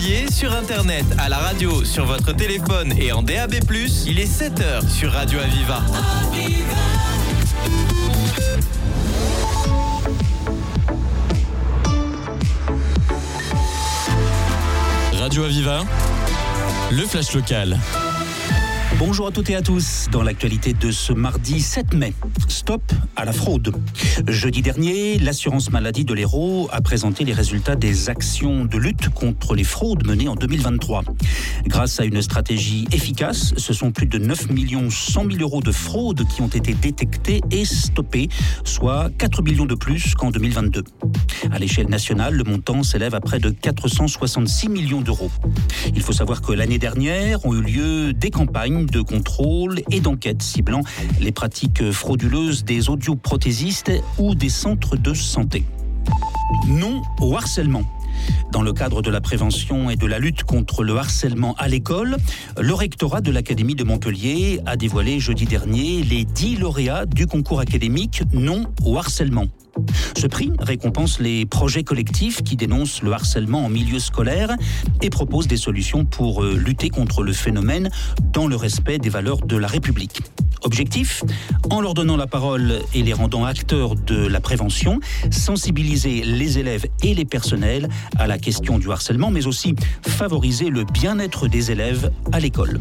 Montpellier, sur Internet, à la radio, sur votre téléphone et en DAB+, il est 7h sur Radio Aviva. Radio Aviva, le flash local. Bonjour à toutes et à tous. Dans l'actualité de ce mardi 7 mai, stop à la fraude. Jeudi dernier, l'assurance maladie de l'Hérault a présenté les résultats des actions de lutte contre les fraudes menées en 2023. Grâce à une stratégie efficace, ce sont plus de 9 100 000 euros de fraude qui ont été détectés et stoppés, soit 4 millions de plus qu'en 2022. À l'échelle nationale, le montant s'élève à près de 466 millions d'euros. Il faut savoir que l'année dernière ont eu lieu des campagnes de contrôle et d'enquête ciblant les pratiques frauduleuses des audioprothésistes ou des centres de santé. Non au harcèlement. Dans le cadre de la prévention et de la lutte contre le harcèlement à l'école, le rectorat de l'Académie de Montpellier a dévoilé jeudi dernier les 10 lauréats du concours académique Non au harcèlement. Ce prix récompense les projets collectifs qui dénoncent le harcèlement en milieu scolaire et propose des solutions pour lutter contre le phénomène dans le respect des valeurs de la République. Objectif, en leur donnant la parole et les rendant acteurs de la prévention, sensibiliser les élèves et les personnels à la question du harcèlement, mais aussi favoriser le bien-être des élèves à l'école.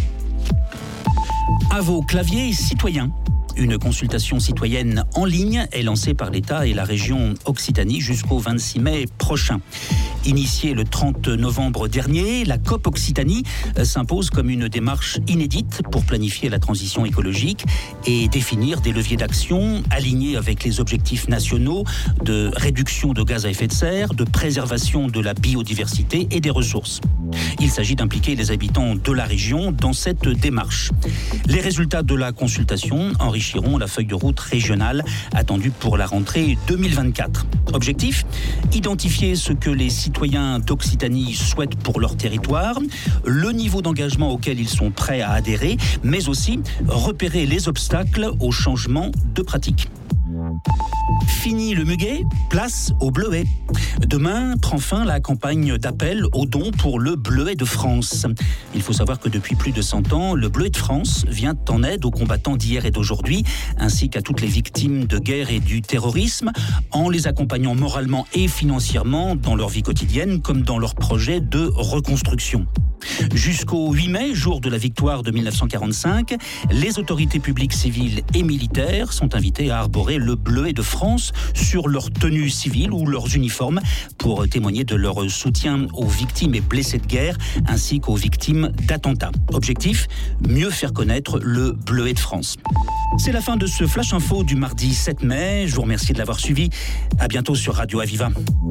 À vos claviers citoyens. Une consultation citoyenne en ligne est lancée par l'État et la région Occitanie jusqu'au 26 mai prochain. Initiée le 30 novembre dernier, la COP Occitanie s'impose comme une démarche inédite pour planifier la transition écologique et définir des leviers d'action alignés avec les objectifs nationaux de réduction de gaz à effet de serre, de préservation de la biodiversité et des ressources. Il s'agit d'impliquer les habitants de la région dans cette démarche. Les résultats de la consultation enrichiront la feuille de route régionale attendue pour la rentrée 2024. Objectif, identifier ce que les citoyens d'Occitanie souhaitent pour leur territoire, le niveau d'engagement auquel ils sont prêts à adhérer, mais aussi repérer les obstacles au changement de pratique. Fini le muguet, place au bleuet. Demain prend fin la campagne d'appel aux dons pour le Bleuet de France. Il faut savoir que depuis plus de 100 ans, le Bleuet de France vient en aide aux combattants d'hier et d'aujourd'hui, ainsi qu'à toutes les victimes de guerre et du terrorisme, en les accompagnant moralement et financièrement dans leur vie quotidienne comme dans leurs projets de reconstruction. Jusqu'au 8 mai, jour de la victoire de 1945, les autorités publiques civiles et militaires sont invitées à arborer le Bleuet de France sur leur tenue civile ou leurs uniformes pour témoigner de leur soutien aux victimes et blessés de guerre ainsi qu'aux victimes d'attentats. Objectif, mieux faire connaître le Bleuet de France. C'est la fin de ce Flash Info du mardi 7 mai. Je vous remercie de l'avoir suivi. À bientôt sur Radio Aviva.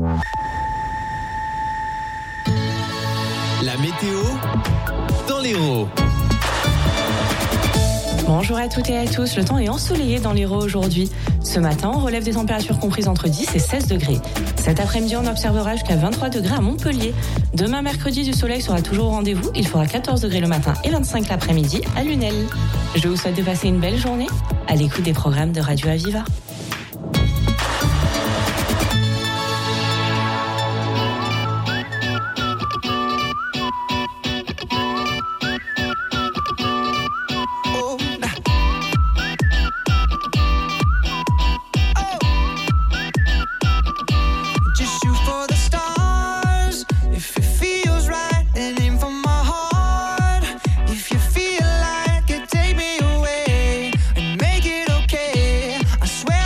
La météo dans l'Hérault. Bonjour à toutes et à tous, le temps est ensoleillé dans l'Hérault aujourd'hui. Ce matin, on relève des températures comprises entre 10 et 16 degrés. Cet après-midi, on observera jusqu'à 23 degrés à Montpellier. Demain, mercredi, du soleil sera toujours au rendez-vous. Il fera 14 degrés le matin et 25 l'après-midi à Lunel. Je vous souhaite de passer une belle journée à l'écoute des programmes de Radio Aviva. Swear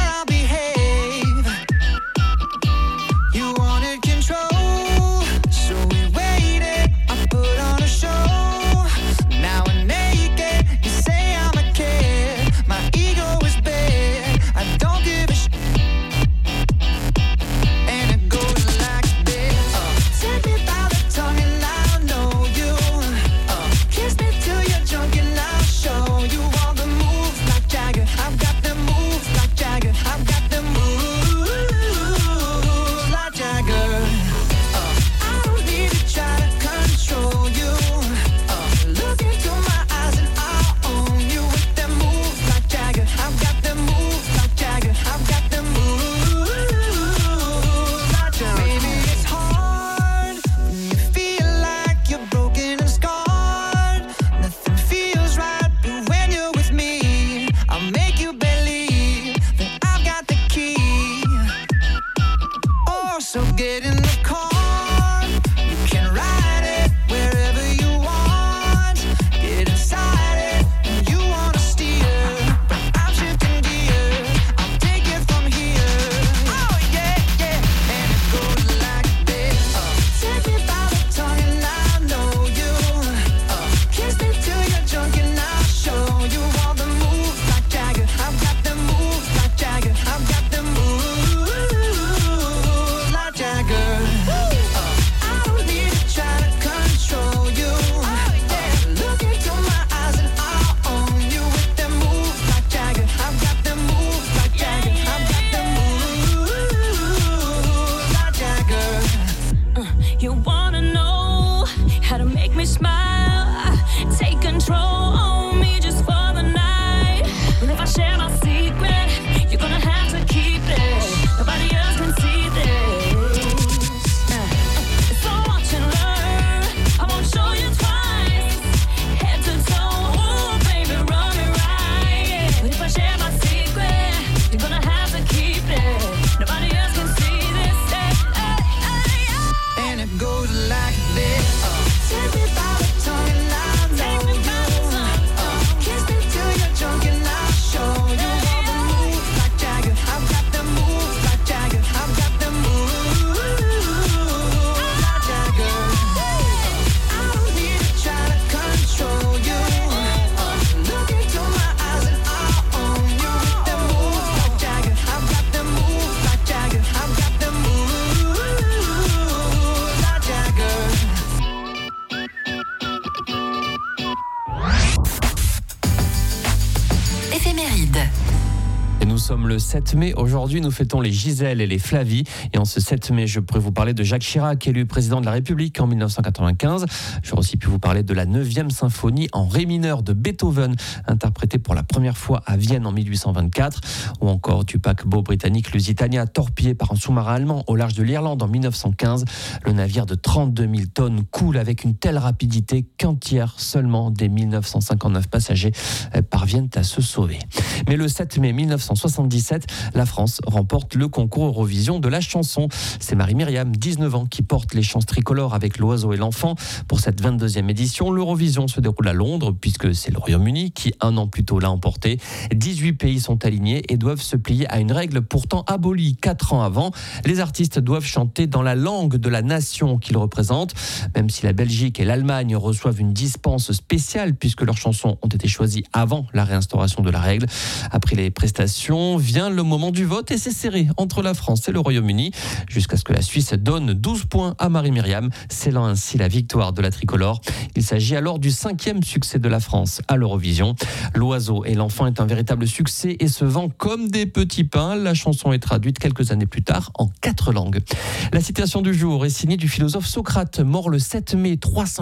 le 7 mai. Aujourd'hui, nous fêtons les Gisèle et les Flavie. Et en ce 7 mai, je pourrais vous parler de Jacques Chirac, élu président de la République en 1995. J'aurais aussi pu vous parler de la 9e symphonie en ré mineur de Beethoven, interprétée pour la première fois à Vienne en 1824. Ou encore du paquebot britannique Lusitania, torpillé par un sous-marin allemand au large de l'Irlande en 1915. Le navire de 32 000 tonnes coule avec une telle rapidité qu'un tiers seulement des 1959 passagers parviennent à se sauver. Mais le 7 mai 1977, la France remporte le concours Eurovision de la chanson. C'est Marie-Myriam, 19 ans, qui porte les chants tricolores avec l'oiseau et l'enfant. Pour cette 22e édition, l'Eurovision se déroule à Londres, puisque c'est le Royaume-Uni qui, un an plus tôt, l'a emporté. 18 pays sont alignés et doivent se plier à une règle pourtant abolie 4 ans avant. Les artistes doivent chanter dans la langue de la nation qu'ils représentent, même si la Belgique et l'Allemagne reçoivent une dispense spéciale, puisque leurs chansons ont été choisies avant la réinstauration de la règle. Après les prestations, vient le moment du vote et c'est serré entre la France et le Royaume-Uni, jusqu'à ce que la Suisse donne 12 points à Marie-Myriam, scellant ainsi la victoire de la tricolore. Il s'agit alors du 5e succès de la France à l'Eurovision. L'oiseau et l'enfant est un véritable succès et se vend comme des petits pains. La chanson est traduite quelques années plus tard en 4 langues. La citation du jour est signée du philosophe Socrate, mort le 7 mai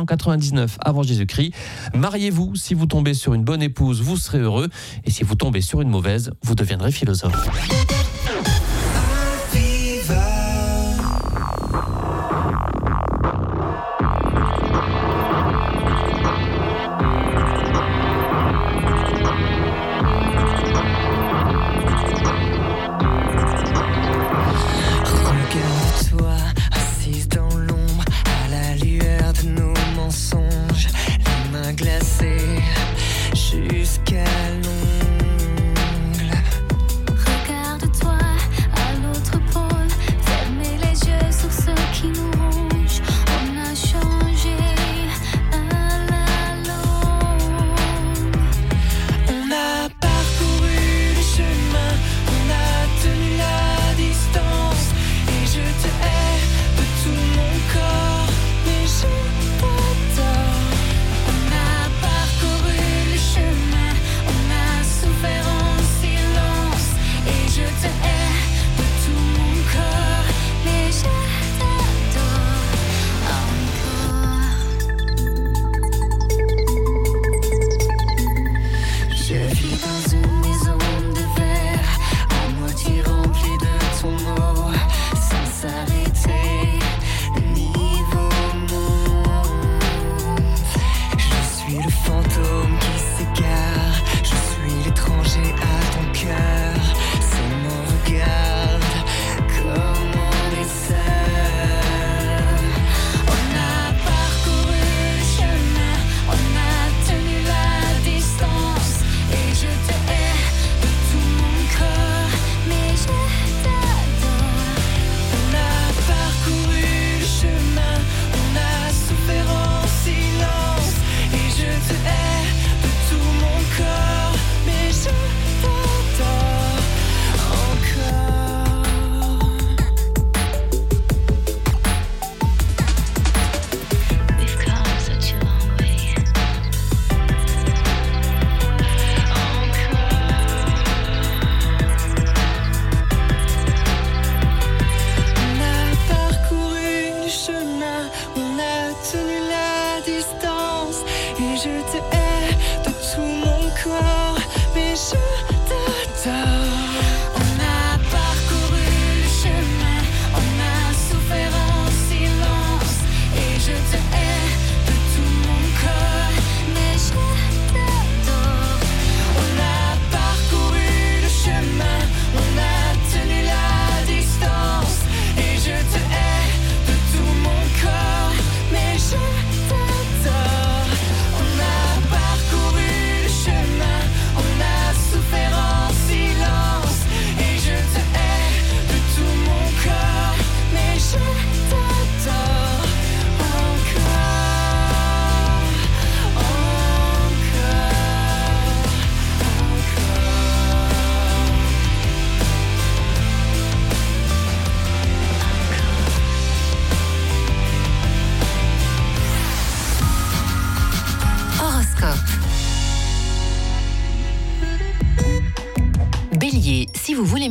399 avant Jésus-Christ. Mariez-vous, si vous tombez sur une bonne épouse, vous serez heureux, et si vous tombez sur une mauvaise, vous deviendrez philosophe. Jusqu'à l'ongle. Regarde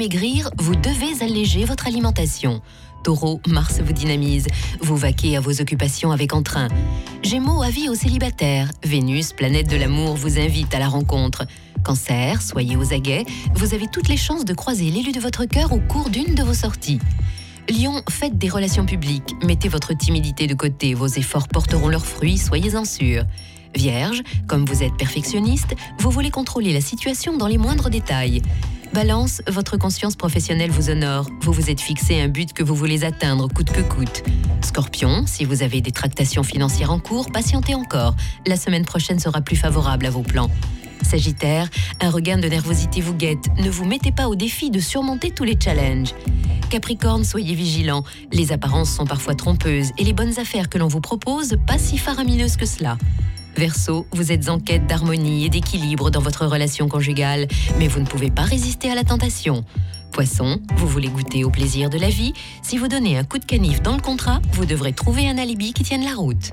maigrir, vous devez alléger votre alimentation. Taureau, Mars vous dynamise. Vous vaquez à vos occupations avec entrain. Gémeaux, avis aux célibataires. Vénus, planète de l'amour, vous invite à la rencontre. Cancer, soyez aux aguets. Vous avez toutes les chances de croiser l'élu de votre cœur au cours d'une de vos sorties. Lion, faites des relations publiques. Mettez votre timidité de côté. Vos efforts porteront leurs fruits, soyez-en sûrs. Vierge, comme vous êtes perfectionniste, vous voulez contrôler la situation dans les moindres détails. Balance, votre conscience professionnelle vous honore. Vous vous êtes fixé un but que vous voulez atteindre coûte que coûte. Scorpion, si vous avez des tractations financières en cours, patientez encore. La semaine prochaine sera plus favorable à vos plans. Sagittaire, un regain de nervosité vous guette. Ne vous mettez pas au défi de surmonter tous les challenges. Capricorne, soyez vigilants. Les apparences sont parfois trompeuses et les bonnes affaires que l'on vous propose, pas si faramineuses que cela. Verseau, vous êtes en quête d'harmonie et d'équilibre dans votre relation conjugale, mais vous ne pouvez pas résister à la tentation. Poisson, vous voulez goûter au plaisir de la vie. Si vous donnez un coup de canif dans le contrat, vous devrez trouver un alibi qui tienne la route.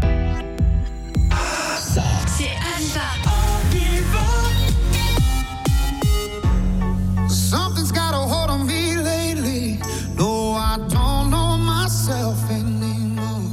C'est Something's got a hold on me lately. No, I don't know myself anymore.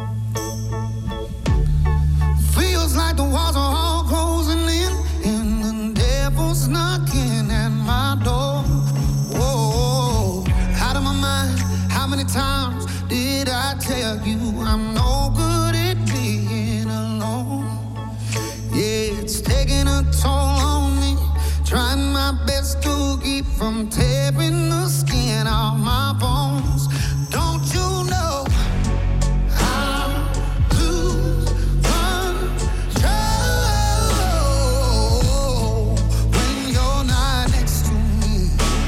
Feels like the walls are all closing in, and the devil's knocking at my door. Whoa, out of my mind. How many times did I tell you I'm no good at being alone? Yeah, it's taking a toll on me. Trying my best to keep from tearing the skin off my bones. Don't you know I lose control when you're not next to me?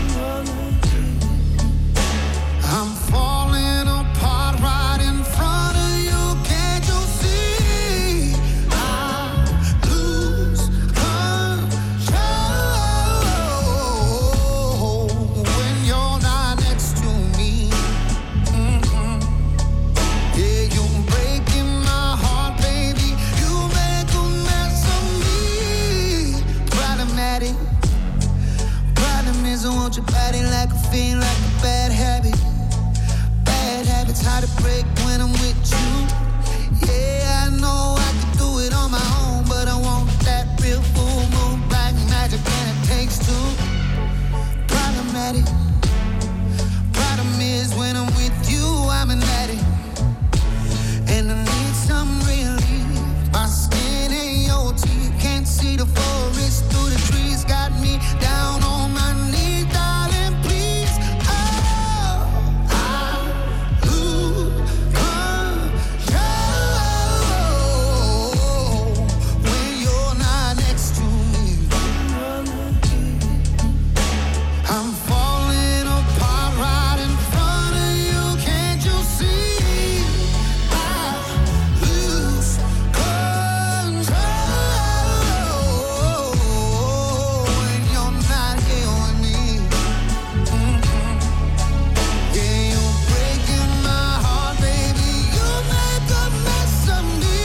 I'm falling apart right in front of you. Can't you see? I lose control when you're not next to me. Yeah, you're breaking my heart, baby. You make a mess of me. Problematic. Problem is I want your body like a fiend, like a bad habit. Bad habits hard to break when I'm with you. Yeah, I know I could do it on my own, but I want that real full moon black magic, and it takes two. Problematic. Problem is when I'm with you, I'm an addict, and I need some relief. My skin ain't your teeth, can't see the forest through the trees. Got me down on my knees, darling, please. Oh, I lose control when you're not next to me. I'm falling apart right in front of you. Can't you see? I lose control when you're not here with me. Yeah, you're breaking my heart, baby. You make a mess of me.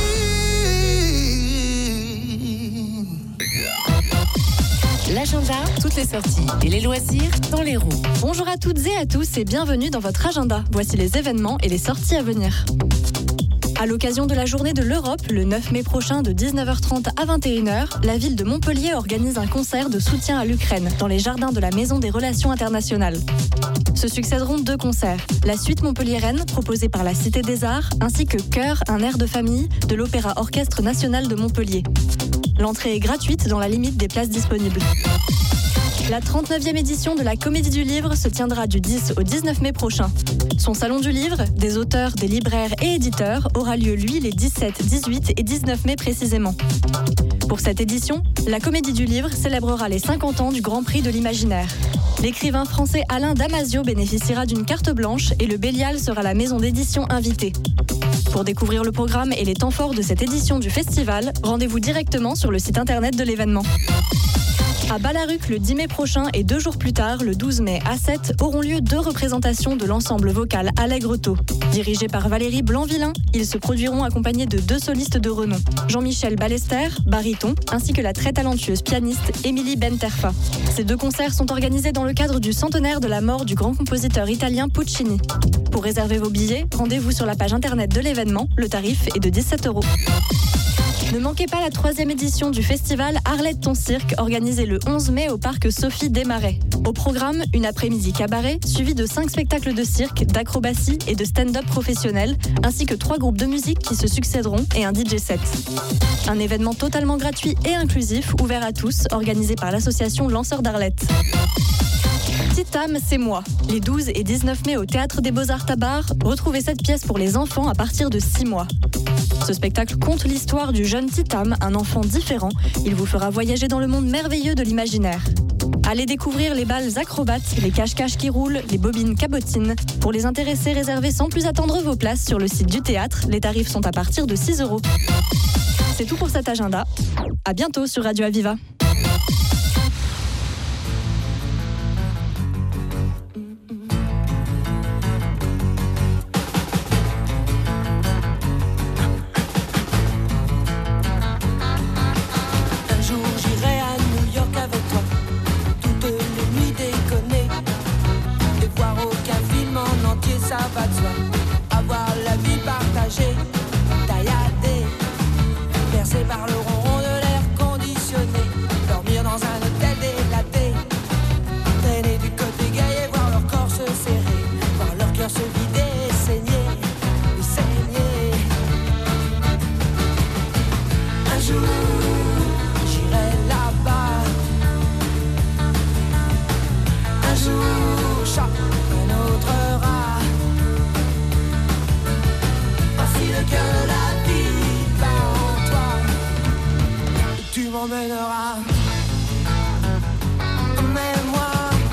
L'agenda, toutes les sorties et les loisirs dans les roues. Bonjour à toutes et à tous et bienvenue dans votre agenda. Voici les événements et les sorties à venir. À l'occasion de la journée de l'Europe, le 9 mai prochain de 19h30 à 21h, la ville de Montpellier organise un concert de soutien à l'Ukraine dans les jardins de la Maison des Relations Internationales. Se succéderont 2 concerts. La suite montpelliéraine, proposée par la Cité des Arts, ainsi que Chœur, un air de famille, de l'Opéra Orchestre National de Montpellier. L'entrée est gratuite dans la limite des places disponibles. La 39e édition de la Comédie du Livre se tiendra du 10 au 19 mai prochain. Son salon du livre, des auteurs, des libraires et éditeurs, aura lieu, lui, les 17, 18 et 19 mai précisément. Pour cette édition, la Comédie du Livre célébrera les 50 ans du Grand Prix de l'Imaginaire. L'écrivain français Alain Damasio bénéficiera d'une carte blanche et le Bélial sera la maison d'édition invitée. Pour découvrir le programme et les temps forts de cette édition du festival, rendez-vous directement sur le site internet de l'événement. À Balaruc, le 10 mai prochain et 2 jours plus tard, le 12 mai à 7, auront lieu 2 représentations de l'ensemble vocal Allegretto. Dirigé par Valérie Blanc-Villain, ils se produiront accompagnés de 2 solistes de renom, Jean-Michel Ballester, baryton, ainsi que la très talentueuse pianiste Émilie Benterfa. Ces 2 concerts sont organisés dans le cadre du centenaire de la mort du grand compositeur italien Puccini. Pour réserver vos billets, rendez-vous sur la page internet de l'événement. Le tarif est de 17 €. Ne manquez pas la 3e édition du festival Arlette ton cirque, organisé le 11 mai au parc Sophie Desmarais. Au programme, une après-midi cabaret, suivi de 5 spectacles de cirque, d'acrobatie et de stand-up professionnel, ainsi que 3 groupes de musique qui se succéderont et un DJ set. Un événement totalement gratuit et inclusif, ouvert à tous, organisé par l'association Lanceurs d'Arlette. Titam, c'est moi. Les 12 et 19 mai au Théâtre des Beaux-Arts Tabar, retrouvez cette pièce pour les enfants à partir de 6 mois. Ce spectacle conte l'histoire du jeune Titam, un enfant différent. Il vous fera voyager dans le monde merveilleux de l'imaginaire. Allez découvrir les balles acrobates, les cache-cache qui roulent, les bobines cabotines. Pour les intéressés, réservez sans plus attendre vos places sur le site du théâtre. Les tarifs sont à partir de 6 €. C'est tout pour cet agenda. À bientôt sur Radio Aviva. Ça va de soi, avoir la vie partagée, tailladée, bercée par le ronron de l'air conditionné, dormir dans un hôtel délaté, traîner du côté gay et voir leur corps se serrer, voir leur cœur se vider et saigner, Un jour, j'irai là-bas, un jour, un autre rat. Que la vie va en toi, tu m'emmèneras, emmène-moi.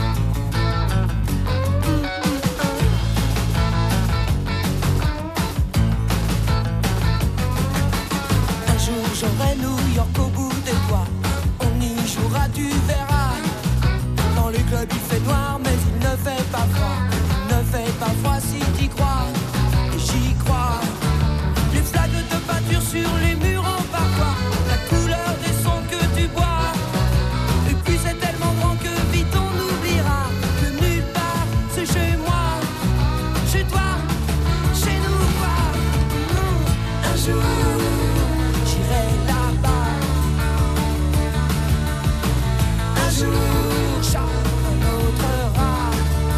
Un jour j'aurai New York au bout des doigts, on y jouera, tu verras. Dans le club il fait noir mais il ne fait pas froid, il ne fait pas froid si t'y crois, et j'y crois. Les flaques de peinture sur les murs en parfois, la couleur des sons que tu bois. Et puis c'est tellement grand que vite on oubliera que nulle part c'est chez moi, chez toi, chez nous quoi. Un jour j'irai là-bas, un jour un autre rat.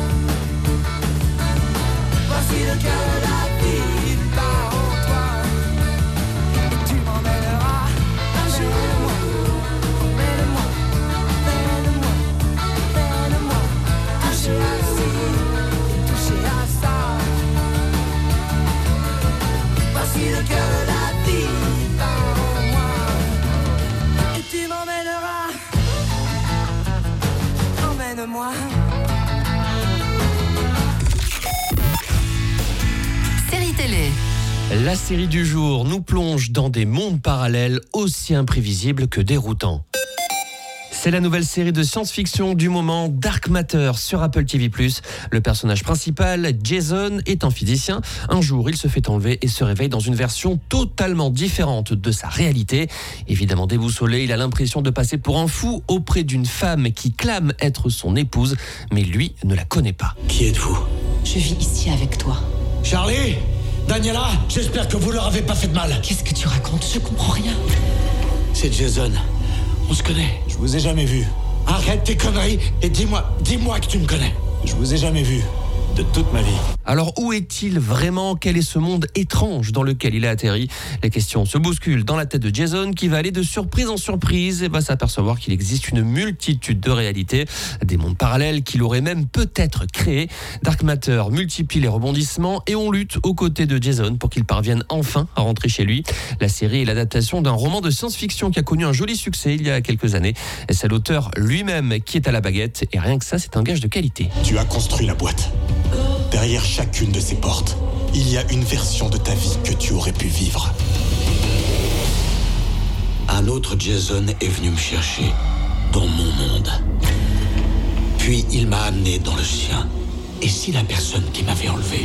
Voici le cœur de la ville part en toi, et tu m'emmèneras un jour. Emmène-moi, emmène-moi, emmène-moi, toucher à ci et toucher à ça. Voici le cœur de la ville part en moi, et tu m'emmèneras. Emmène-moi. Série télé. La série du jour nous plonge dans des mondes parallèles aussi imprévisibles que déroutants. C'est la nouvelle série de science-fiction du moment, Dark Matter, sur Apple TV+. Le personnage principal, Jason, est un physicien. Un jour, il se fait enlever et se réveille dans une version totalement différente de sa réalité. Évidemment déboussolé, il a l'impression de passer pour un fou auprès d'une femme qui clame être son épouse, mais lui ne la connaît pas. Qui êtes-vous ? Je vis ici avec toi. Charlie ? Daniela ? J'espère que vous leur avez pas fait de mal. Qu'est-ce que tu racontes ? Je comprends rien. C'est Jason. On se connaît. Je vous ai jamais vu. Arrête tes conneries et dis-moi que tu me connais. Je vous ai jamais vu. De toute ma vie. Alors où est-il vraiment ? Quel est ce monde étrange dans lequel il a atterri ? Les questions se bousculent dans la tête de Jason qui va aller de surprise en surprise et va s'apercevoir qu'il existe une multitude de réalités, des mondes parallèles qu'il aurait même peut-être créés. Dark Matter multiplie les rebondissements et on lutte aux côtés de Jason pour qu'il parvienne enfin à rentrer chez lui. La série est l'adaptation d'un roman de science-fiction qui a connu un joli succès il y a quelques années. C'est l'auteur lui-même qui est à la baguette et rien que ça, c'est un gage de qualité. Tu as construit la boîte. Derrière chacune de ces portes, il y a une version de ta vie que tu aurais pu vivre. Un autre Jason est venu me chercher. dans mon monde. Puis il m'a amené dans le sien. Et si la personne qui m'avait enlevé,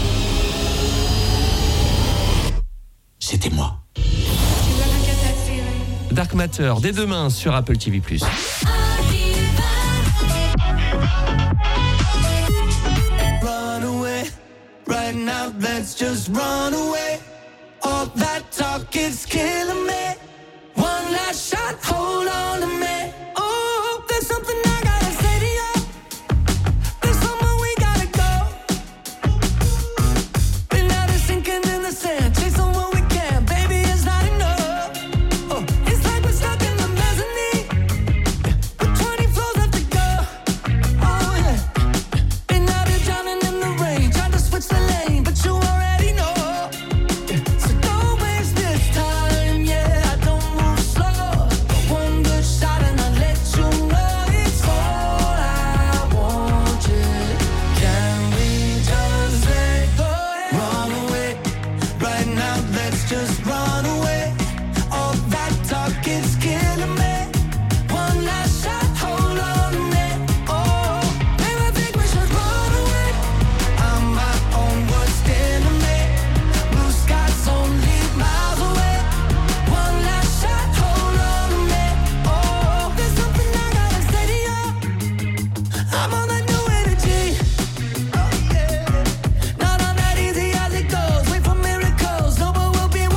c'était moi? Dark Matter, dès demain sur Apple TV+. Run away, right now, let's just run away. All that talk is killing me. One last shot, hold on to me. Oh, there's something I gotta say to you. There's somewhere we gotta go. Been out and sinking in the sand, chasing what we can, baby, it's not enough. Oh, it's like we're stuck in the mezzanine, with 20 floors left to go. Oh yeah, been out here drowning in the rain, trying to switch the lane, but you already know. So don't waste this time, yeah, I don't move slow. One good shot and I'll let you know it's all I want, yeah. Can we just let go? Run away, right now, let's just run away. All that talk is killing me. One last shot, hold on to me. Oh, maybe I think we should run away. I'm my own worst enemy. Blue skies only miles away. One last shot, hold on to me. Oh, there's something I gotta say to you. I'm on that new energy. Oh yeah, not on that easy as it goes. Wait for miracles, no, but we'll be.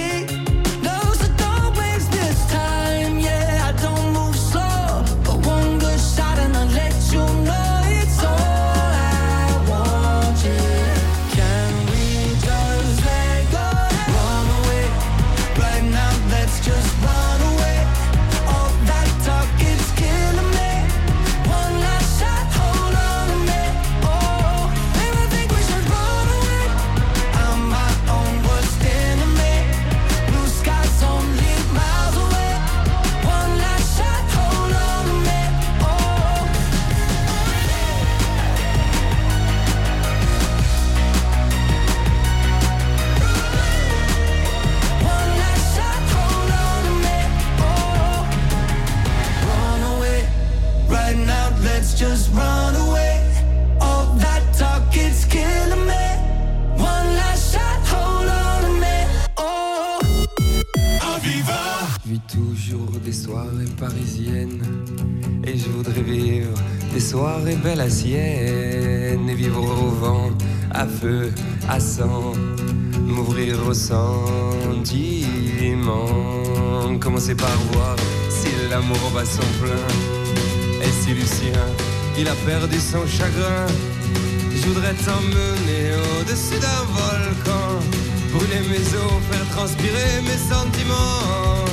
No, so don't waste this time. Yeah, I don't move slow, but one good shot and I'll let you know it's all I want. Yeah, can we just let go? Run away, right now. Let's just run away. All that talk is killing me. One last shot, hold on to me. Oh, maybe I think we should run away. I'm my own worst enemy. Blue skies only miles away. One last shot, hold on to me. Oh, one last shot, hold on to me. Oh, run away, right now, let's just run away. All that talk is killing me. One last shot, hold on to me. Oh, Aviva. Je vis toujours des soirées parisiennes et je voudrais vivre des soirées belles à Sienne et vivre au vent, à feu, à sang, m'ouvrir au sentiment. Commencer par voir si l'amour bat son plein et si Lucien, il a perdu son chagrin. Je voudrais t'emmener au-dessus d'un volcan, brûler mes os, faire transpirer mes sentiments.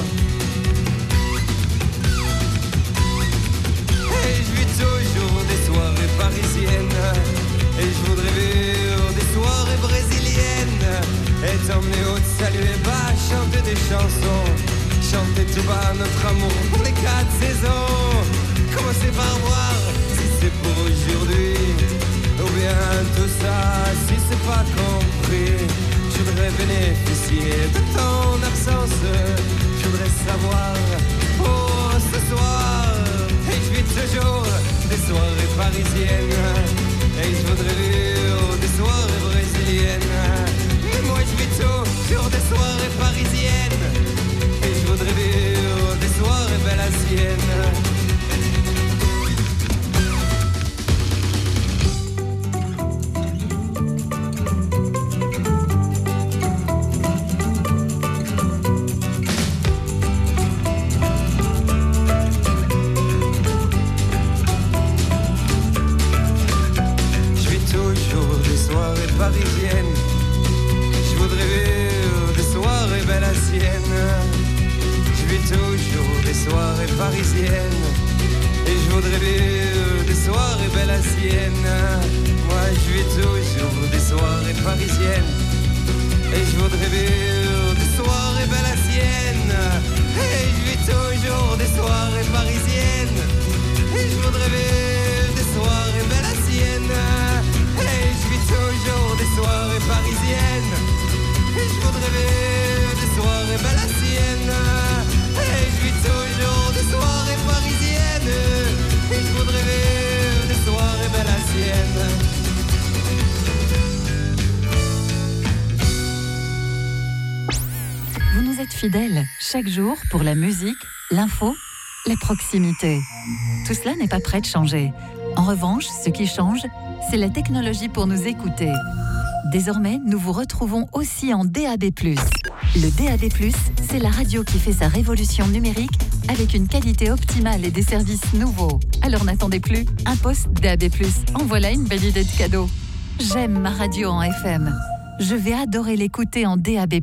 Et je vis toujours des soirées parisiennes et je voudrais vivre des soirées brésiliennes et t'emmener au salut et bas, chanter des chansons, chanter tout bas notre amour pour les 4 saisons. Commencer par voir si c'est pour aujourd'hui ou bien tout ça si c'est pas compris. Je voudrais bénéficier de ton absence, je voudrais savoir pour ce soir. Et je vis toujours des soirées parisiennes et je voudrais vivre des soirées brésiliennes. Mais moi je vis toujours des soirées parisiennes et je voudrais vivre des soirées belles à Sienne. Parisienne, je voudrais vivre des soirées belles à Sienne. Je vis toujours des soirées parisiennes et je voudrais vivre des soirées belles à Sienne. Moi je vis toujours des soirées parisiennes et je voudrais vivre des soirées belles à Sienne. Et je vis toujours des soirées parisiennes et je voudrais vivre des soirées belles à Sienne. Et je vis toujours des soirées parisiennes et je voudrais vivre des soirées belles à Sienne. Et je vis toujours des soirées parisiennes. écoute fidèle, chaque jour pour la musique, l'info, la proximité. Tout cela n'est pas prêt de changer. En revanche, ce qui change, c'est la technologie pour nous écouter. Désormais, nous vous retrouvons aussi en DAB+. Le DAB+, c'est la radio qui fait sa révolution numérique avec une qualité optimale et des services nouveaux. Alors n'attendez plus, un poste DAB+. En voilà une belle idée de cadeau. J'aime ma radio en FM. Je vais adorer l'écouter en DAB+.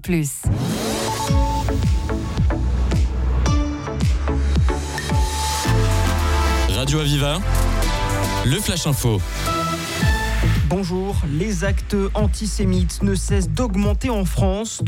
Radio Aviva, le Flash Info. Bonjour, les actes antisémites ne cessent d'augmenter en France.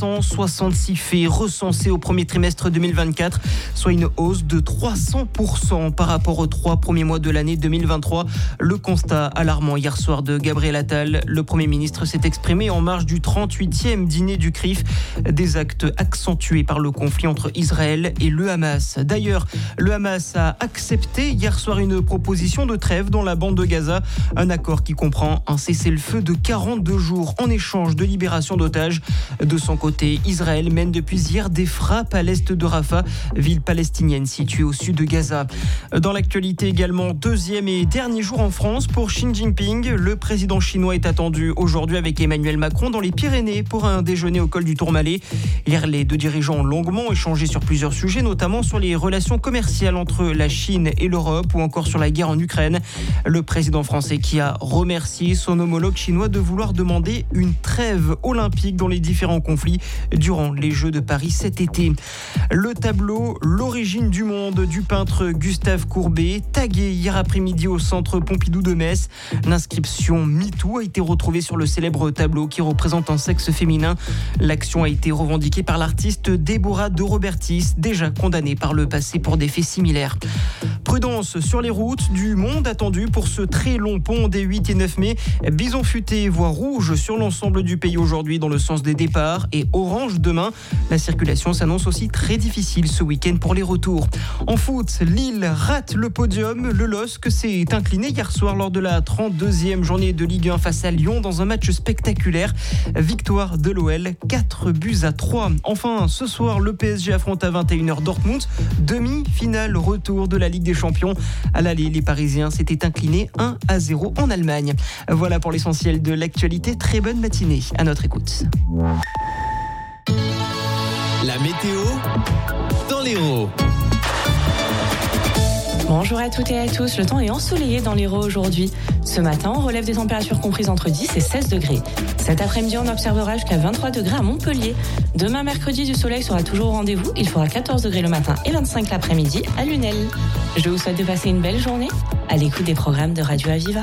366 faits recensés au premier trimestre 2024, soit une hausse de 300% par rapport aux 3 premiers mois de l'année 2023. Le constat alarmant hier soir de Gabriel Attal. Le Premier ministre s'est exprimé en marge du 38e dîner du CRIF. Des actes accentués par le conflit entre Israël et le Hamas. D'ailleurs, le Hamas a accepté hier soir une proposition de trêve dans la bande de Gaza. Un accord qui comprend un cessez-le-feu de 42 jours en échange de libération d'otages. De son côté, Israël mène depuis hier des frappes à l'est de Rafah, ville palestinienne située au sud de Gaza. Dans l'actualité également, 2e et dernier jour en France pour Xi Jinping. Le président chinois est attendu aujourd'hui avec Emmanuel Macron dans les Pyrénées pour un déjeuner au col du Tourmalet. Hier, les deux dirigeants ont longuement échangé sur plusieurs sujets, notamment sur les relations commerciales entre la Chine et l'Europe ou encore sur la guerre en Ukraine. Le président français qui a remercié son homologue chinois de vouloir demander une trêve olympique dans les différents conflits durant les Jeux de Paris cet été. Le tableau « L'origine du monde » du peintre Gustave Courbet, tagué hier après-midi au centre Pompidou de Metz. L'inscription MeToo a été retrouvée sur le célèbre tableau qui représente un sexe féminin. L'action a été revendiquée par l'artiste Déborah de Robertis, déjà condamnée par le passé pour des faits similaires. Prudence sur les routes, du monde attendu pour ce très long pont des 8 et 9 mai. Bison futé, voie rouge sur l'ensemble du pays aujourd'hui dans le sens des départs et orange demain. La circulation s'annonce aussi très difficile ce week-end pour les retours. En foot, Lille rate le podium. Le LOSC s'est incliné hier soir lors de la 32e journée de Ligue 1 face à Lyon dans un match spectaculaire. Victoire de l'OL, 4-3. Enfin, ce soir, le PSG affronte à 21h Dortmund. Demi-finale retour de la Ligue des Champions. À l'aller, les Parisiens s'étaient inclinés 1-0 en Allemagne. Voilà pour l'essentiel de l'actualité. Très bonne matinée à notre écoute. La météo dans l'Hérault. Bonjour à toutes et à tous, le temps est ensoleillé dans l'Hérault aujourd'hui. Ce matin, on relève des températures comprises entre 10 et 16 degrés. Cet après-midi, on observera jusqu'à 23 degrés à Montpellier. Demain, mercredi, du soleil sera toujours au rendez-vous. Il fera 14 degrés le matin et 25 l'après-midi à Lunel. Je vous souhaite de passer une belle journée à l'écoute des programmes de Radio Aviva.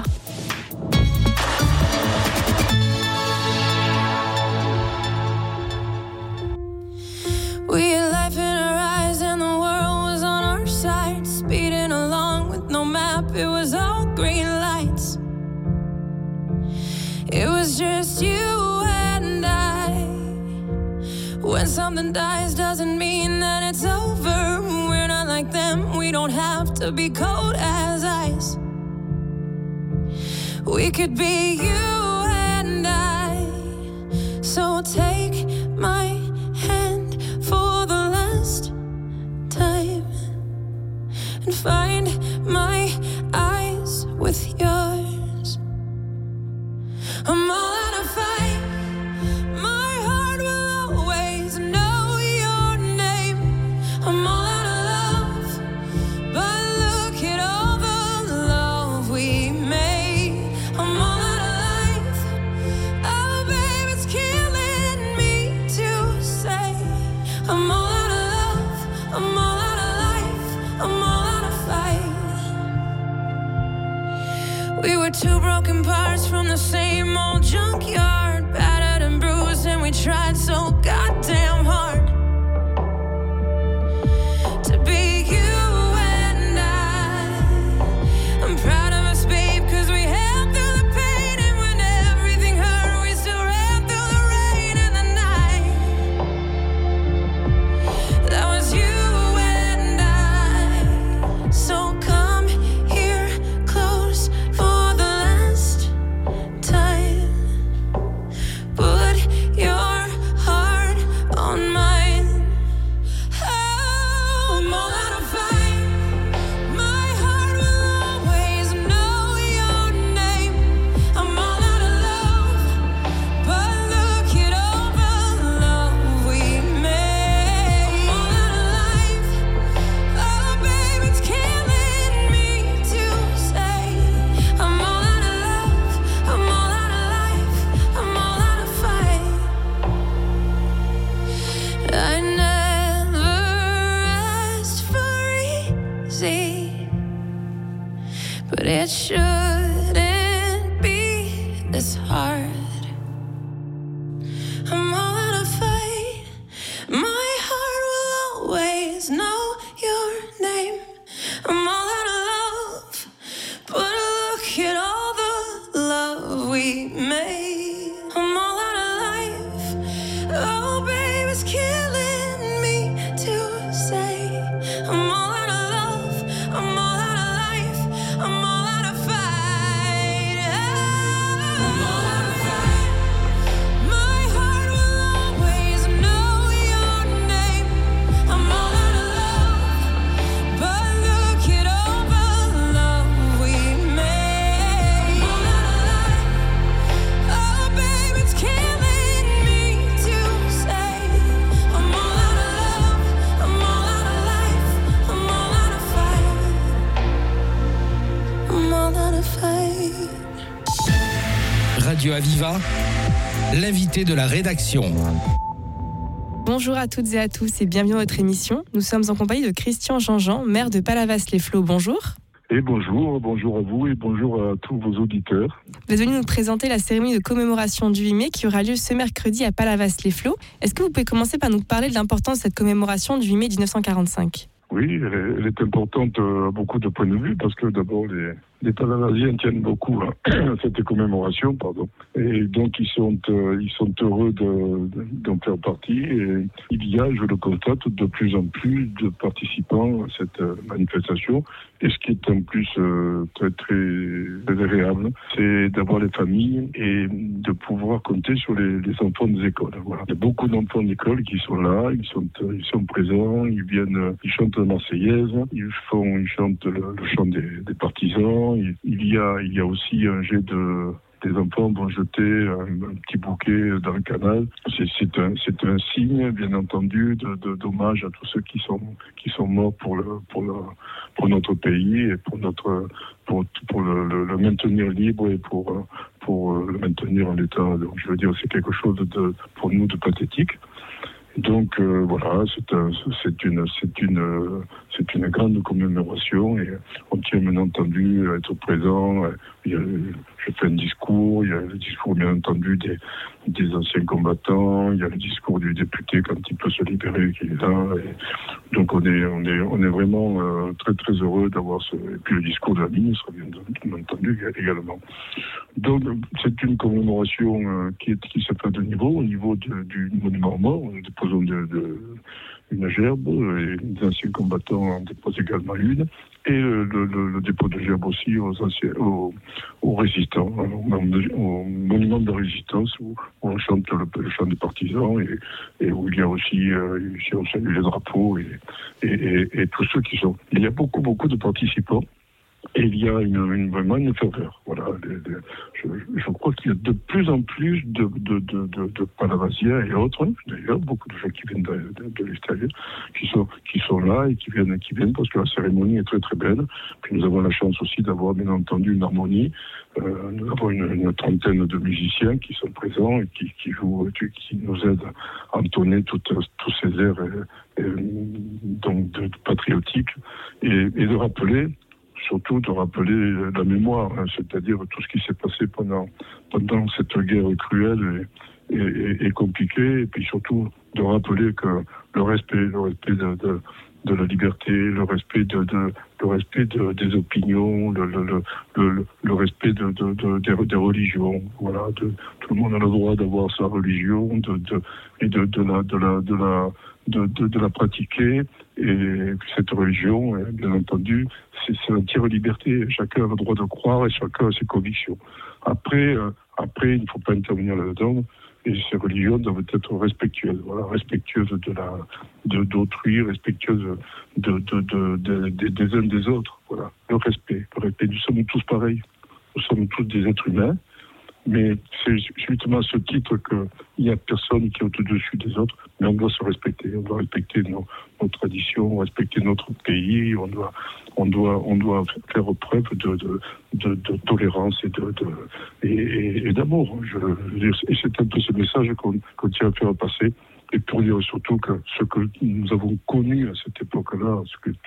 It was all green lights. It was just you and I. When something dies doesn't mean that it's over. We're not like them, we don't have to be cold as ice. We could be you and I. So take my hand for the last time and find my eyes with yours. I'm all out of fight. My heart will always know your name. I'm all out of love, but look at all the love we made. I'm all out of life. Oh, babe, it's killing me to say. I'm all out of love. I'm all out of life. I'm all out of fight. We were two broken parts from the same old junkyard. this hard. I'm all out of fight. My heart will always know your name. I'm all out of love, but look at all the love we made. I'm all out of life. Oh, babe, it's killing me to say. I'm all out of love. I'm all out of life. I'm all out of fight. I'm all out of fight. My heart will always know your name. I'm all out of love, but look at all the love we made. I'm all out of life. Oh, babe, it's killing me to say. I'm all out of love. I'm all out of life. I'm all out of fight. I'm all out of fight. Radio Aviva, l'invité de la rédaction. Bonjour à toutes et à tous et bienvenue dans notre émission. Nous sommes en compagnie de Christian Jean-Jean, maire de Palavas-les-Flots. Bonjour. Et bonjour à vous et bonjour à tous vos auditeurs. Vous êtes venu nous présenter la cérémonie de commémoration du 8 mai qui aura lieu ce mercredi à Palavas-les-Flots. Est-ce que vous pouvez commencer par nous parler de l'importance de cette commémoration du 8 mai 1945 ? Oui, elle est importante à beaucoup de points de vue parce que d'abord les Palavasiens tiennent beaucoup à cette commémoration, et donc ils sont heureux d'en faire partie. Et il y a, je le constate, de plus en plus de participants à cette manifestation. Et ce qui est en plus très très agréable, c'est d'avoir les familles et de pouvoir compter sur les enfants des écoles. Voilà. Il y a beaucoup d'enfants d'école qui sont là, ils sont présents, ils viennent, ils chantent la Marseillaise, ils chantent le chant des partisans. Il y a aussi un jet des enfants vont jeter un petit bouquet dans le canal. C'est un signe, bien entendu, d'hommage à tous ceux qui sont morts pour notre pays et pour le maintenir libre et pour le maintenir en état. Donc, je veux dire, c'est quelque chose pour nous de pathétique. Donc voilà, c'est une grande commémoration et on tient bien entendu à être présent. Je fais un discours, il y a le discours bien entendu des anciens combattants, il y a le discours du député quand il peut se libérer qui est là. Et donc on est vraiment très très heureux d'avoir et puis le discours de la ministre bien entendu également. Donc c'est une commémoration qui se fait à deux niveaux, au niveau du monument aux morts, nous déposons une gerbe et les anciens combattants en déposent également une, et le dépôt de gerbe aussi aux résistants, au monument de résistance où on chante le chant des partisans et où il y a aussi on salue les drapeaux et tous ceux qui sont. Il y a beaucoup de participants. Et il y a vraiment une ferveur. Voilà. Je crois qu'il y a de plus en plus de Palavasiens et autres, d'ailleurs, beaucoup de gens qui viennent de l'extérieur, qui sont là et qui viennent parce que la cérémonie est très très belle. Puis nous avons la chance aussi d'avoir bien entendu une harmonie. Nous avons une trentaine de musiciens qui sont présents et qui jouent, qui nous aident à entonner tous ces airs donc patriotiques et de rappeler. Surtout de rappeler la mémoire, c'est-à-dire tout ce qui s'est passé pendant cette guerre cruelle et compliquée, et puis surtout de rappeler que le respect de la liberté, le respect des opinions, le respect des religions. Voilà, tout le monde a le droit d'avoir sa religion, et de la pratiquer. Et cette religion, bien entendu, c'est l'entière liberté. Chacun a le droit de croire et chacun a ses convictions. Après, il ne faut pas intervenir là-dedans. Et ces religions doivent être respectueuses, respectueuses d'autrui, respectueuses des uns des autres. Voilà, le respect. Nous sommes tous pareils. Nous sommes tous des êtres humains. Mais c'est justement à ce titre qu'il n'y a personne qui est au-dessus des autres, mais on doit se respecter, on doit respecter nos traditions, respecter notre pays, on doit faire preuve de tolérance et d'amour. Et c'est un peu ce message qu'on tient à faire passer. Et pour dire surtout que ce que nous avons connu à cette époque-là,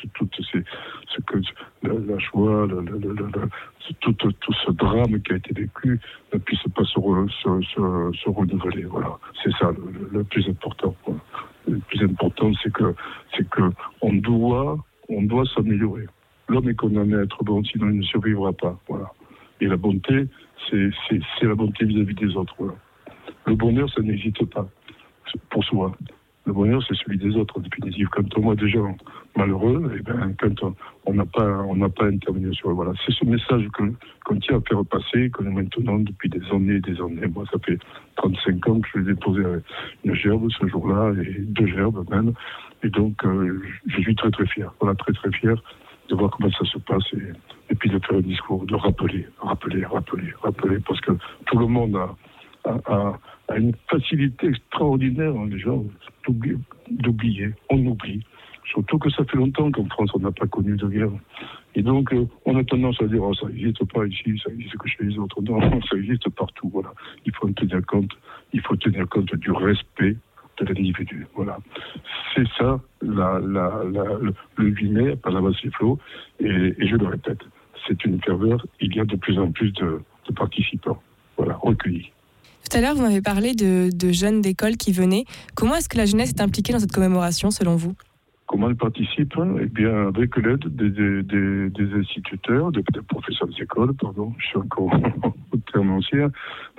la Shoah, tout ce drame qui a été vécu ne puisse pas se renouveler. Voilà, c'est ça le plus important. Voilà. Le plus important, c'est que on doit s'améliorer. L'homme est condamné à être bon, sinon il ne survivra pas. Voilà. Et la bonté, c'est la bonté vis-à-vis des autres. Voilà. Le bonheur, ça n'existe pas pour soi. Le bonheur, c'est celui des autres, en définitive. Quand on voit des gens malheureux, et ben, quand on n'a pas intervenu sur eux. Voilà. C'est ce message qu'on tient à faire passer, que nous maintenons depuis des années et des années. Moi, ça fait 35 ans que je vais déposer une gerbe ce jour-là, et 2 gerbes même. Et donc, je suis très très fier. Voilà, très très fier de voir comment ça se passe et puis de faire un discours, de rappeler, parce que tout le monde a une facilité extraordinaire, hein, les gens, d'oublier. On oublie. Surtout que ça fait longtemps qu'en France, on n'a pas connu de guerre. Et donc, on a tendance à dire, ça n'existe pas ici, ça existe que chez les autres. Non, ça existe partout, voilà. Il faut tenir compte du respect de l'individu, voilà. C'est ça, le 8 mai, à Palavas-les-Flots, et je le répète, c'est une ferveur, il y a de plus en plus de participants, voilà, recueillis. Tout à l'heure, vous m'avez parlé de jeunes d'école qui venaient. Comment est-ce que la jeunesse est impliquée dans cette commémoration, selon vous ? Comment elle participe ? Eh bien, avec l'aide des instituteurs, des professeurs des écoles, pardon, je suis encore au terme ancien,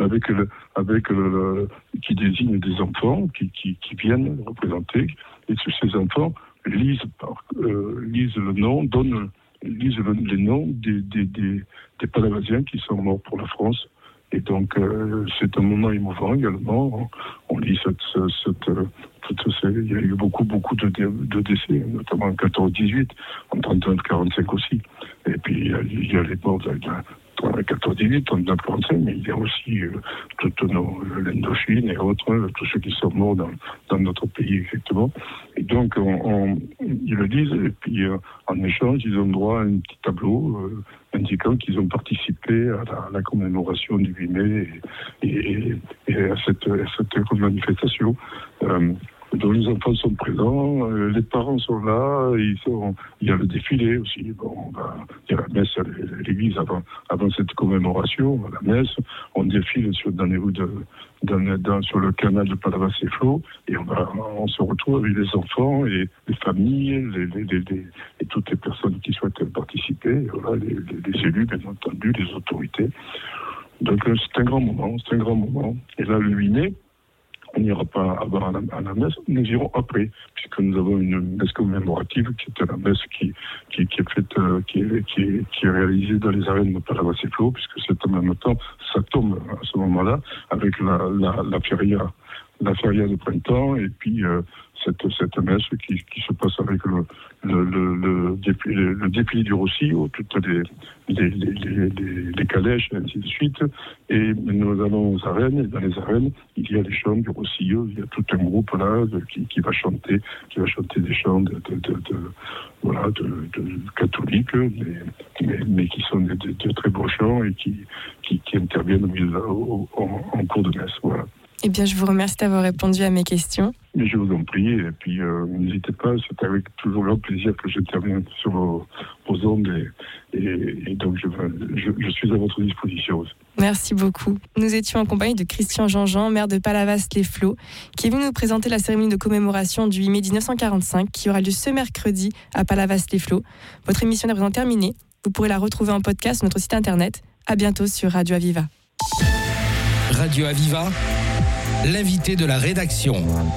qui désignent des enfants qui viennent représenter. Et ces enfants lisent le nom, lisent les noms des Palavasiens qui sont morts pour la France. Et donc, c'est un moment émouvant également. On lit il y a eu beaucoup de décès, notamment en 14-18, en 39-45 aussi. Et puis, il y a les morts de 14-18, 39-45, mais il y a aussi toutes l'Indochine et autres, tous ceux qui sont morts dans notre pays, effectivement. Et donc, ils le disent, et puis en échange, ils ont droit à un petit tableau indiquant qu'ils ont participé à la commémoration du 8 mai et à cette manifestation. Donc les enfants sont présents, les parents sont là, il y a le défilé aussi. Bon, il y a la messe à l'église avant cette commémoration, la messe. On défile dans les rues sur le canal de Palavas-les-Flots et on se retrouve avec les enfants et les familles et toutes les personnes qui souhaitent participer. Et voilà, les élus, bien entendu, les autorités. Donc c'est un grand moment. Et là, le 8 mai, on n'ira pas avant à la messe, nous irons après, puisque nous avons une messe commémorative qui est la messe qui est réalisée dans les arènes de Palavas-les-Flots, puisque c'est en même temps, ça tombe à ce moment-là, avec la feria de printemps, et puis cette messe qui se passe avec le défilé du Rossillon, toutes les calèches, et ainsi de suite. Et nous allons aux arènes, et dans les arènes, il y a les chants du Rossillon, il y a tout un groupe là qui va chanter des chants de catholiques, mais qui sont de très beaux chants et qui interviennent en cours de messe. Voilà. Eh bien, je vous remercie d'avoir répondu à mes questions. Mais je vous en prie, et puis n'hésitez pas, c'est avec toujours grand plaisir que j'interviens sur vos ondes, et donc je suis à votre disposition. Merci beaucoup. Nous étions en compagnie de Christian Jean-Jean, maire de Palavas-les-Flots, qui est venu nous présenter la cérémonie de commémoration du 8 mai 1945, qui aura lieu ce mercredi à Palavas-les-Flots. Votre émission est à présent terminée. Vous pourrez la retrouver en podcast sur notre site internet. À bientôt sur Radio Aviva. Radio Aviva, l'invité de la rédaction.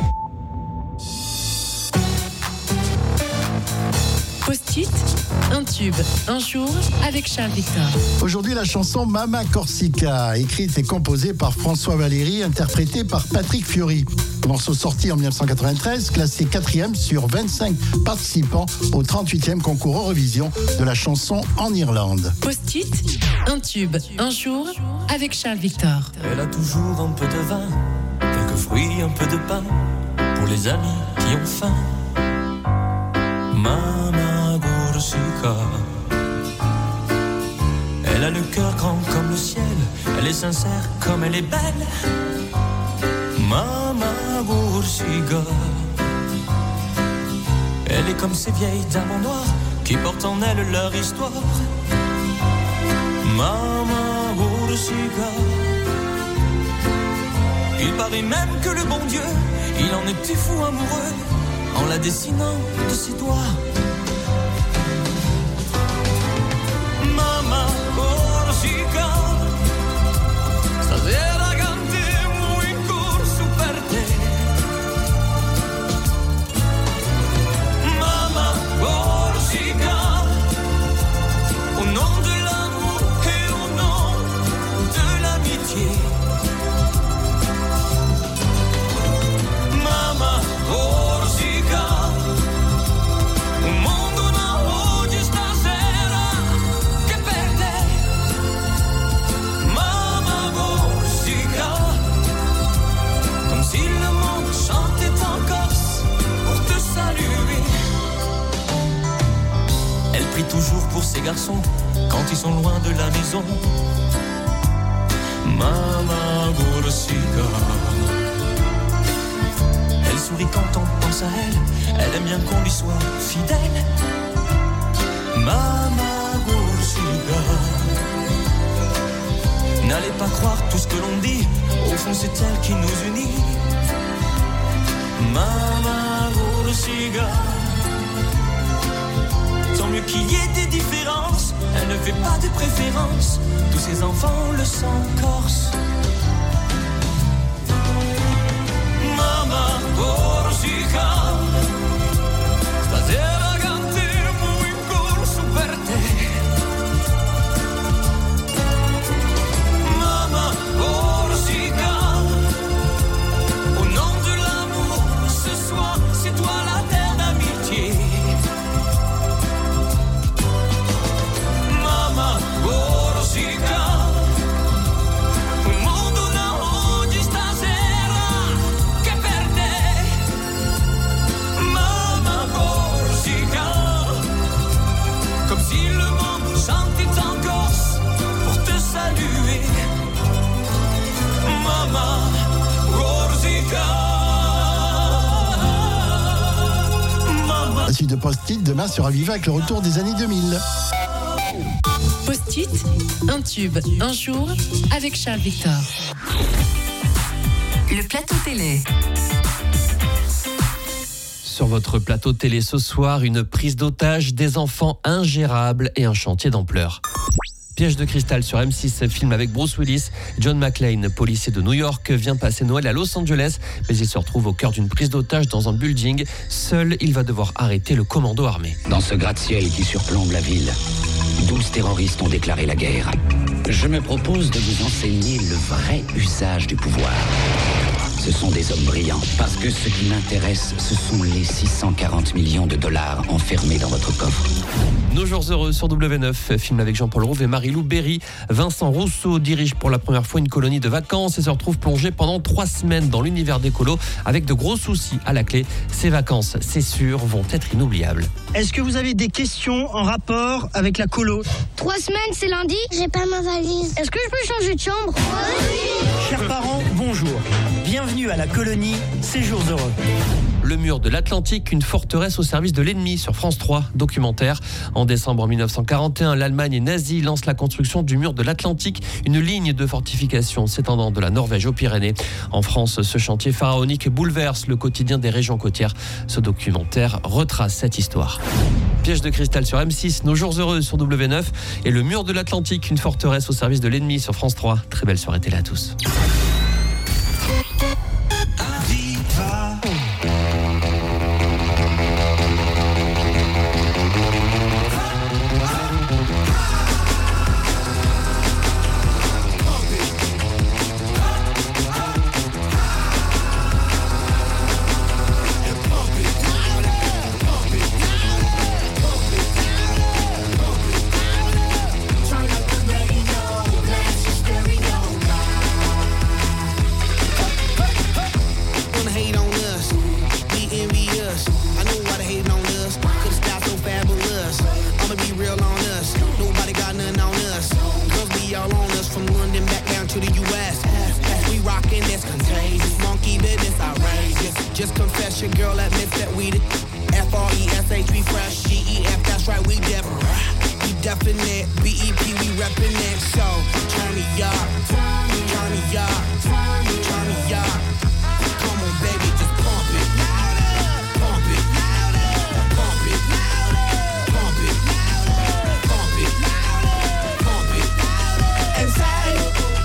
Post-it, un tube, un jour avec Charles Victor. Aujourd'hui, la chanson Mama Corsica, écrite et composée par François Valéry, interprétée par Patrick Fiori. Morceau sorti en 1993, classé 4e sur 25 participants au 38e concours Eurovision de la chanson en Irlande. Post-it, un tube, un jour avec Charles Victor. Elle a toujours un peu de vin, quelques fruits, un peu de pain, pour les amis qui ont faim. Mama Corsica. Elle a le cœur grand comme le ciel, elle est sincère comme elle est belle. Mama Corsica. Corsica. Elle est comme ces vieilles dames en noir qui portent en elles leur histoire. Mama Corsica. Il paraît même que le bon Dieu, il en était fou amoureux en la dessinant de ses doigts. Mama Corsica, stasera cantiamo in corso per te. Mama Corsica, au nom de l'amour et au nom de l'amitié. Mama Corsica, un mondo na oggi stasera che per te. Mama Corsica, comme si le monde chantait en Corse pour te saluer. Elle prie toujours pour ses garçons quand ils sont loin de la maison. Mama Corsica. Elle sourit quand on pense à elle, elle aime bien qu'on lui soit fidèle. Mama Corsica. N'allez pas croire tout ce que l'on dit, au fond c'est elle qui nous unit. Mama Corsica. Tant mieux qu'il y ait des différences, elle ne fait pas de préférence, tous ses enfants le sont corse. Mama Corsica, stasera cantiamo in corso per te. Mama Corsica, au nom de l'amour, ce soir c'est toi la terre d'amitié. Mama Corsica, un mondo na oggi stasera che per te. Mama Corsica, comme si le monde chantait en Corse pour te saluer. Mama Corsica. La suite de Post-it demain sur Aviva avec le retour des années 2000. Post-it, un tube, un jour, avec Charles Victor. Le plateau télé. Sur votre plateau télé ce soir, une prise d'otage, des enfants ingérables et un chantier d'ampleur. Piège de cristal sur M6, film avec Bruce Willis. John McClane, policier de New York, vient passer Noël à Los Angeles, mais il se retrouve au cœur d'une prise d'otage dans un building. Seul, il va devoir arrêter le commando armé. Dans ce gratte-ciel qui surplombe la ville, 12 terroristes ont déclaré la guerre. Je me propose de vous enseigner le vrai usage du pouvoir. Ce sont des hommes brillants, parce que ce qui m'intéresse, ce sont les 640 millions de dollars enfermés dans votre coffre. Nos jours heureux sur W9, film avec Jean-Paul Rouve et Marie-Lou Berry. Vincent Rousseau dirige pour la première fois une colonie de vacances et se retrouve plongé pendant 3 semaines dans l'univers d'écolo avec de gros soucis à la clé. Ces vacances, c'est sûr, vont être inoubliables. Est-ce que vous avez des questions en rapport avec la colo ? 3 semaines, c'est lundi. J'ai pas ma valise. Est-ce que je peux changer de chambre ? Oui. Chers parents, bonjour. Bienvenue à la colonie Séjours heureux. Le mur de l'Atlantique, une forteresse au service de l'ennemi sur France 3, documentaire. En décembre 1941, l'Allemagne nazie lance la construction du mur de l'Atlantique, une ligne de fortification s'étendant de la Norvège aux Pyrénées. En France, ce chantier pharaonique bouleverse le quotidien des régions côtières. Ce documentaire retrace cette histoire. Piège de cristal sur M6, Nos jours heureux sur W9 et le mur de l'Atlantique, une forteresse au service de l'ennemi sur France 3. Très belle soirée télé à tous. Just confess your girl admits that we the F-R-E-S-H, we fresh. G-E-F, that's right, we def. We definite. B-E-P, we reppin' it. So, turn me up. Turn me up. Turn me up. Come on, baby, just pump it. Pump it. Pump it. Pump it. Pump it. Pump it. And say,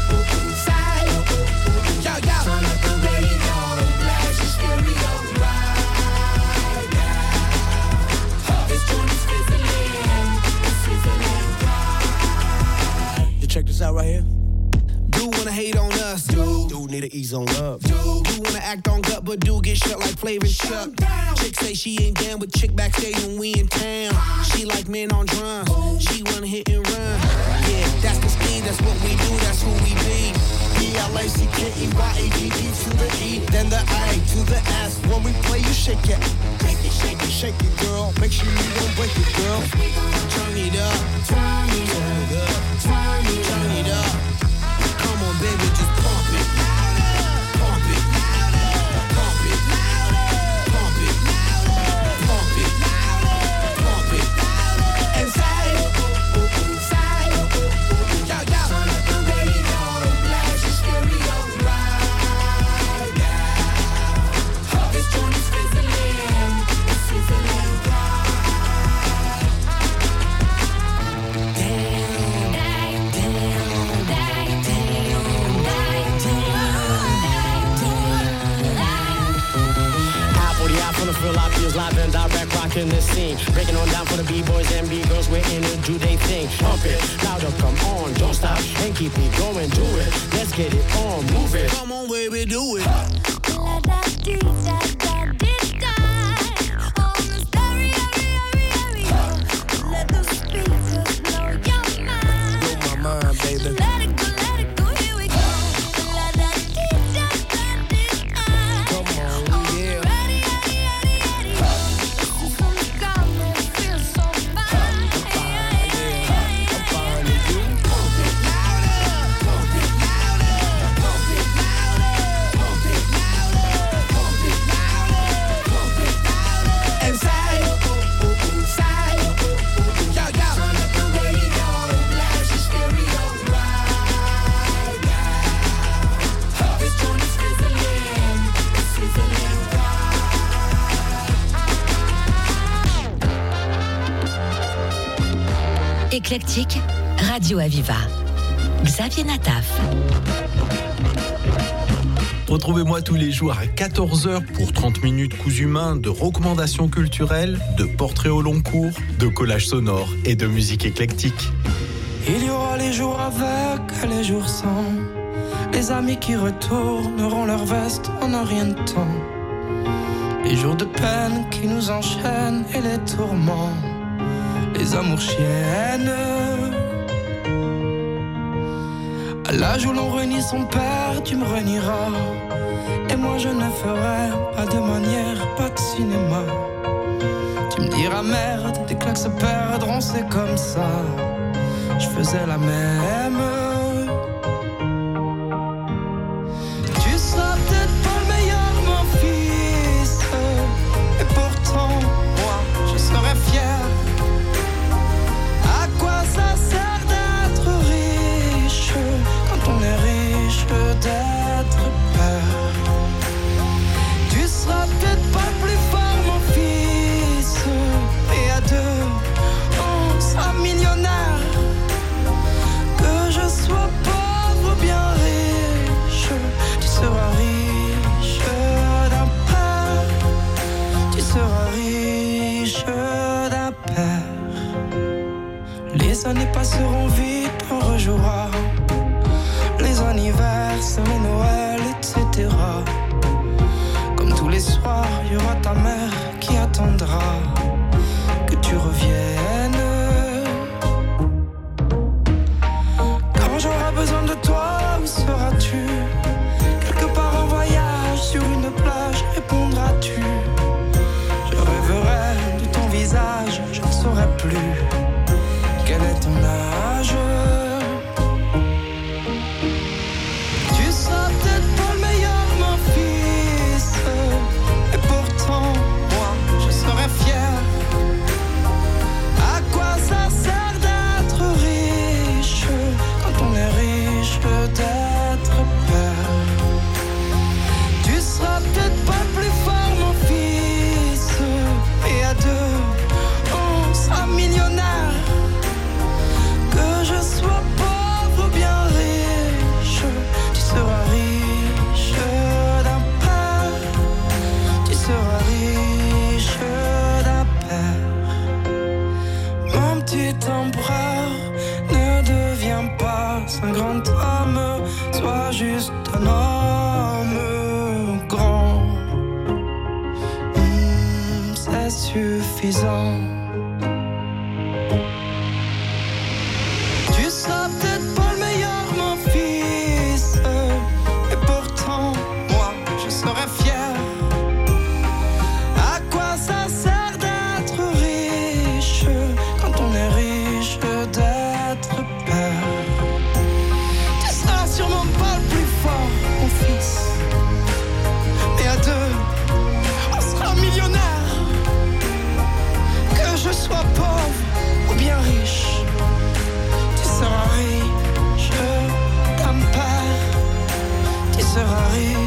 yo, yo. Turn up the radio, blast your stereo right now. This joint is fizzling right. You check this out right here. Do wanna hate on us, do need to ease on up. Do wanna act on gut, but do get shut like Flavor Chuck. Chick say she ain't down, but chick backstage when we in town. She like men on drums, she wanna hit and run. Yeah, that's the speed, that's what we do, that's who we be. B-L-A-C-K-E-Y-A-D-E to the E, then the A to the S. When we play, you shake it, shake it, shake it, shake it, girl. Make sure you don't break it, girl. Turn it up, turn it up, turn it up. Come on, baby, just pump it. Pump it. Pump it. Pump it. Pump it. Pump it. And say, yo, yo. Turn up the radio, blast your stereo right now. This joint is fizzling Feel our feels live and direct, rocking the scene. Breaking on down for the B-boys and B-girls, we're in it, do they thing. Pump it, louder, come on, don't stop, and keep it going, do it. Let's get it on, move it. Come on, baby, do it. Let the speakers blow your mind. Blow my mind, baby. Let it go, here we go. Let that DJ. Come on, yeah. Éclectique, Radio Aviva. Xavier Nataf. Retrouvez-moi tous les jours à 14h pour 30 minutes coups humains de recommandations culturelles, de portraits au long cours, de collages sonores et de musique éclectique. Il y aura les jours avec, les jours sans. Les amis qui retourneront leur veste en un rien de temps. Les jours de peine qui nous enchaînent et les tourments. Les amours chiennes. À l'âge où l'on renie son père, tu me renieras. Et moi je ne ferai pas de manière, pas de cinéma. Tu me diras merde, des claques se perdront, c'est comme ça. Je faisais la même. Tu seras peut-être pas le meilleur, mon fils. Et pourtant, moi, je serai fier. À quoi ça sert d'être riche quand on est riche d'être père? Tu seras peut-être pas le plus fort, mon fils. Et à deux, on sera millionnaire. Que je sois pauvre ou bien riche, tu seras riche d'un père. Tu seras riche d'un père. Les années passeront vite, on rejouera les anniversaires, les Noëls, etc. Comme tous les soirs, il y aura ta mère qui attendra que tu reviennes. Quand j'aurai besoin de toi, où seras-tu? Quelque part en voyage, sur une plage, répondras-tu? Je rêverai de ton visage, je ne saurai plus quel est ton âge. Tu seras peut-être pas le meilleur, mon fils. juste un homme grand. C'est suffisant. Tu seras peut-être pas le meilleur, mon fils, et pourtant, moi, je serais fier. À quoi ça sert d'être riche quand on est riche d'être père? Tu seras sûrement pas le plus fort, mon fils, mais à deux, on sera millionnaire. Que je sois pauvre ou bien riche, tu seras riche d'un père, tu seras riche.